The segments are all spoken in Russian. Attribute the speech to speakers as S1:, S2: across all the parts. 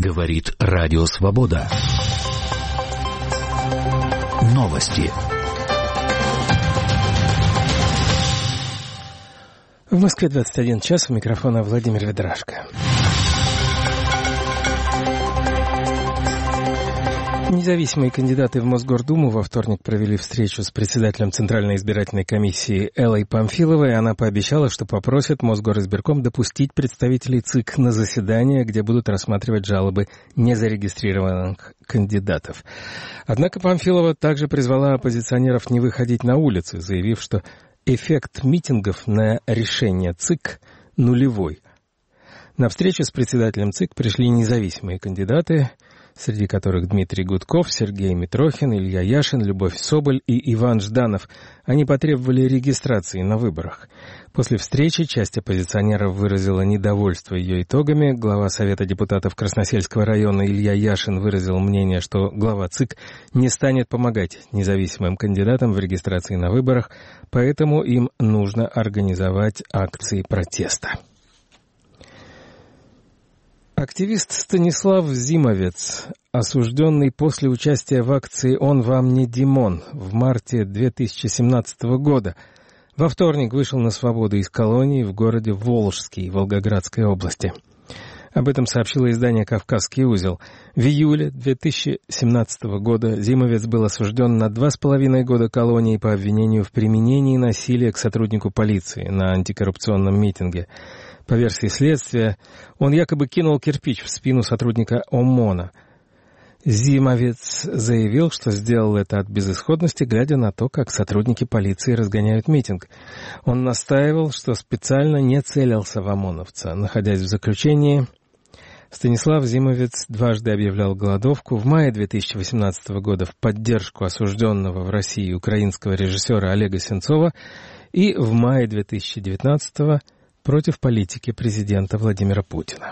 S1: Говорит Радио Свобода. Новости.
S2: В Москве 21 час. У микрофона Владимир Ведрашко. Независимые кандидаты в Мосгордуму во вторник провели встречу с председателем Центральной избирательной комиссии Эллой Памфиловой. Она пообещала, что попросит Мосгоризбирком допустить представителей ЦИК на заседание, где будут рассматривать жалобы незарегистрированных кандидатов. Однако Памфилова также призвала оппозиционеров не выходить на улицы, заявив, что эффект митингов на решение ЦИК нулевой. На встречу с председателем ЦИК пришли независимые кандидаты, среди которых Дмитрий Гудков, Сергей Митрохин, Илья Яшин, Любовь Соболь и Иван Жданов. Они потребовали регистрации на выборах. После встречи часть оппозиционеров выразила недовольство ее итогами. Глава Совета депутатов Красносельского района Илья Яшин выразил мнение, что глава ЦИК не станет помогать независимым кандидатам в регистрации на выборах, поэтому им нужно организовать акции протеста. Активист Станислав Зимовец, осужденный после участия в акции «Он вам не Димон» в марте 2017 года, во вторник вышел на свободу из колонии в городе Волжский Волгоградской области. Об этом сообщило издание «Кавказский узел». В июле 2017 года Зимовец был осужден на 2,5 года колонии по обвинению в применении насилия к сотруднику полиции на антикоррупционном митинге. По версии следствия, он якобы кинул кирпич в спину сотрудника ОМОНа. Зимовец заявил, что сделал это от безысходности, глядя на то, как сотрудники полиции разгоняют митинг. Он настаивал, что специально не целился в ОМОНовца. Находясь в заключении, Станислав Зимовец дважды объявлял голодовку. В мае 2018 года в поддержку осужденного в России украинского режиссера Олега Сенцова и в мае 2019 года против политики президента Владимира Путина.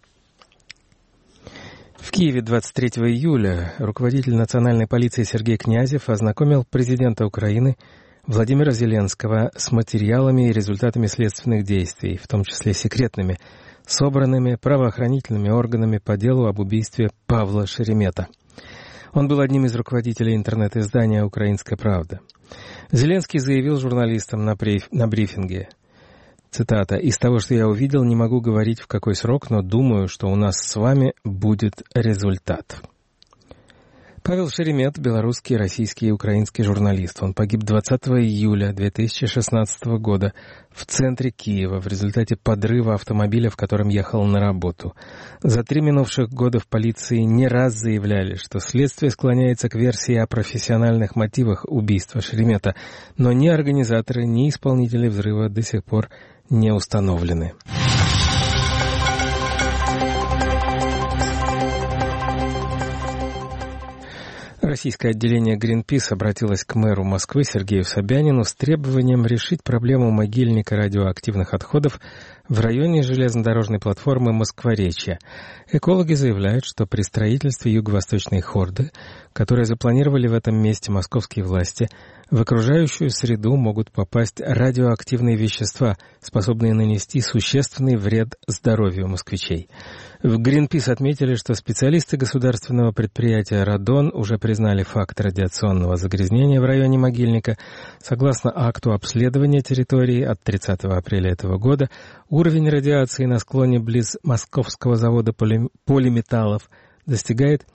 S2: В Киеве 23 июля руководитель национальной полиции Сергей Князев ознакомил президента Украины Владимира Зеленского с материалами и результатами следственных действий, в том числе секретными, собранными правоохранительными органами по делу об убийстве Павла Шеремета. Он был одним из руководителей интернет-издания «Украинская правда». Зеленский заявил журналистам на брифинге, цитата, «Из того, что я увидел, не могу говорить, в какой срок, но думаю, что у нас с вами будет результат». Павел Шеремет – белорусский, российский и украинский журналист. Он погиб 20 июля 2016 года в центре Киева в результате подрыва автомобиля, в котором ехал на работу. За 3 минувших года в полиции не раз заявляли, что следствие склоняется к версии о профессиональных мотивах убийства Шеремета, но ни организаторы, ни исполнители взрыва до сих пор не установлены. Российское отделение Greenpeace обратилось к мэру Москвы Сергею Собянину с требованием решить проблему могильника радиоактивных отходов в районе железнодорожной платформы Москворечья. Экологи заявляют, что при строительстве юго-восточной хорды, которые запланировали в этом месте московские власти, в окружающую среду могут попасть радиоактивные вещества, способные нанести существенный вред здоровью москвичей. В Greenpeace отметили, что специалисты государственного предприятия «Радон» уже признали факт радиационного загрязнения в районе могильника. Согласно акту обследования территории от 30 апреля этого года, уровень радиации на склоне близ московского завода полиметаллов достигает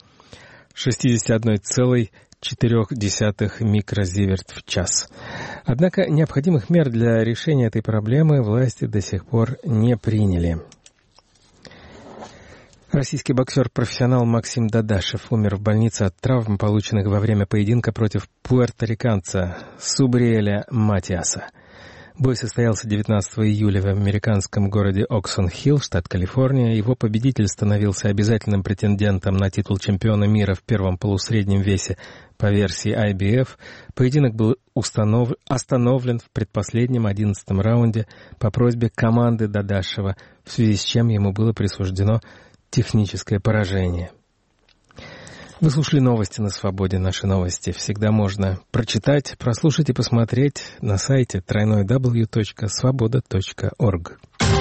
S2: 61,4 микрозиверт в час. Однако необходимых мер для решения этой проблемы власти до сих пор не приняли. Российский боксер-профессионал Максим Дадашев умер в больнице от травм, полученных во время поединка против пуэрториканца Субриэля Матиаса. Бой состоялся 19 июля в американском городе Оксон-Хилл, штат Калифорния. Его победитель становился обязательным претендентом на титул чемпиона мира в первом полусреднем весе по версии IBF. Поединок был остановлен в предпоследнем 11-м раунде по просьбе команды Дадашева, в связи с чем ему было присуждено техническое поражение. Вы слушали новости на Свободе. Наши новости всегда можно прочитать, прослушать и посмотреть на сайте www.svoboda.org.